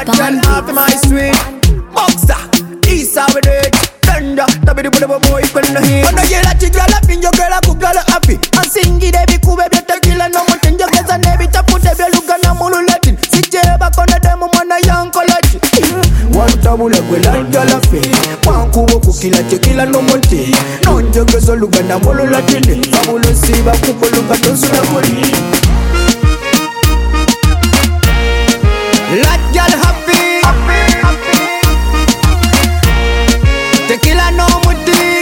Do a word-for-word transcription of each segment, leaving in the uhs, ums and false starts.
That girl half my sweet boxer, east how we do it. Tender, tabi di buda boy when no hit. Oh no, you like the girl up in your girl, I cook girl happy. And sing it every cool baby, tequila no more thing. You get a nebi tapu tebi look at na mulu Latin. Sit je back on the demo man a young college. One tabu le gwe like girl happy. One kubo kukila tequila no more thing. No njoge so look at na mulu Latin. Fabulo siba kubo look at those who are That girl happy, happy, happy. Tequila no muti,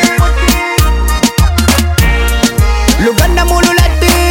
Luganda mulu Latin,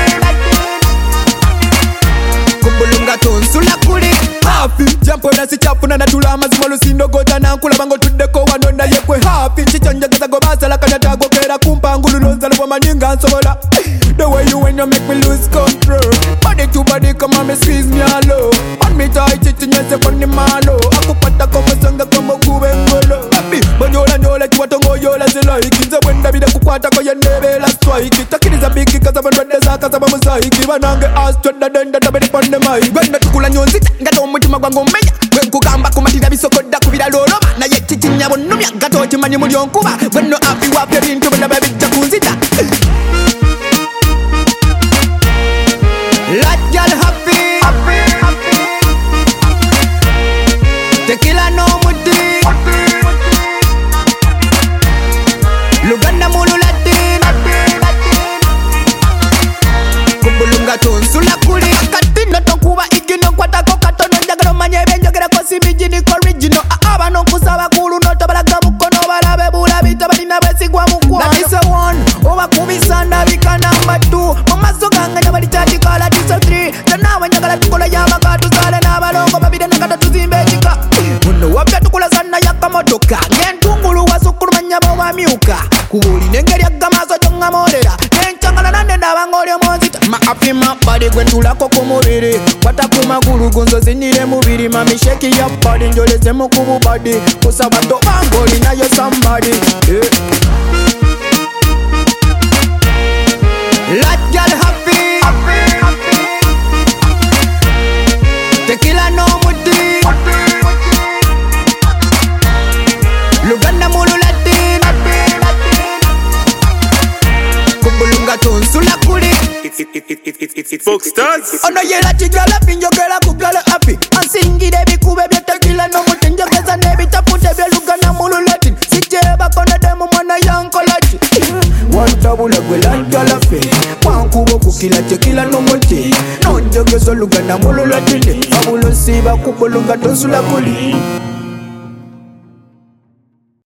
Kubulunga tonsula kuli happy. Jampo na si chapu na natula mazimolo sindo gota na nkula bango tudeko wanona yekwe happy. Chichanja geza gomasa la kanyata gokera kumpa ngulu lonza luwa maninga nsobola. The way you when you make me lose control. Body to body come and me squeeze me alone. On me tight it in your second the malo. Akupata kama sanga kama kubengolo. Happy, banyola nyola kiwatongo yola zilai. Kinza wenda bida kukwata kwa ya nebe la strike. Takiniza biki kaza bandwende zaka zaba musaiki. Banange ass twenda denda tabedi pande mai. Gwenda tukula nyonzita ngato mutima gwango meya. Gwenku gamba kumatida bisokoda kubida loloba. Na ye chichinya bonumya gato chimani mulionkuba. Gweno api wapya bintu benda baby chakunzita. That girl happy, happy, happy. Tequila no muti, Luganda mulu Latin, Kubulunga tonsula kuli. Akati no tokuba ikino kwata kokato no jagalo manyebe njogera kosi mijini original. Aba no kusaba kulu no tabalaga mukono balabe bula bitabali besigwa mukwa. That is a one, oba kubisanda bika number two. Mama soganga nyabali chati kala diso three. Tana wanyagala tukola yamaka tuzale na balongo babide nakata tuzimbe chika. Muno wapya tukula sana yakamotoka. Ngentungulu wasukulu manyabo wa miuka. Kubuli nengeri agamaso jonga morera. Nenchangala nande ndabangoli omonzita. Ma api ma body gwentula koko muriri. Watakuma gulu gunzo zinire mubiri. Mami shake ya body njole zemu kubu body. Kusabato bangoli na yo somebody, yeah. That girl happy, happy, happy. Tequila no muti, Luganda mulu Latin, Kubulunga tonsula kuli. Folk stars. Oh no, you like the girl up in your girl, I cook girl happy. And sing it every cool baby, tequila no muti. You get a nebi tapu tebi Luganda mulu Latin. Sit je back on the demo man a young college. One tabu le gwe like girl happy. One kubo kukila tequila no muti. No njoge so Luganda mulu Latin. Fabulo siba kubulunga tonsula kuli.